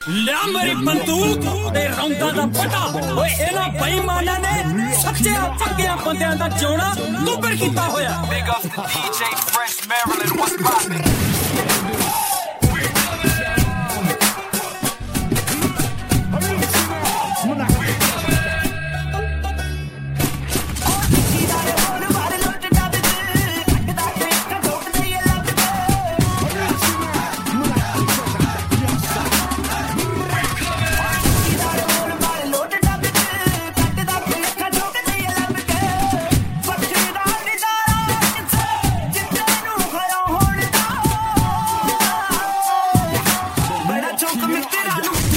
ਲਿਆ ਮੇਰੀ ਬੰਦੂਕ ਤੇ ਰੌਂਦਾਂ ਦਾ ਪਟਾ ਓਏ ਇਹਨਾਂ ਬੇਈਮਾਨਾਂ ਨੇ ਸੱਚੇ ਪੱਕਿਆਂ ਬੰਦਿਆਂ ਦਾ ਜਿਉਣਾ ਦੁੱਬਰ ਕੀਤਾ ਹੋਇਆ Big up the DJ Fresh Maryland, what's poppin'? Choke me,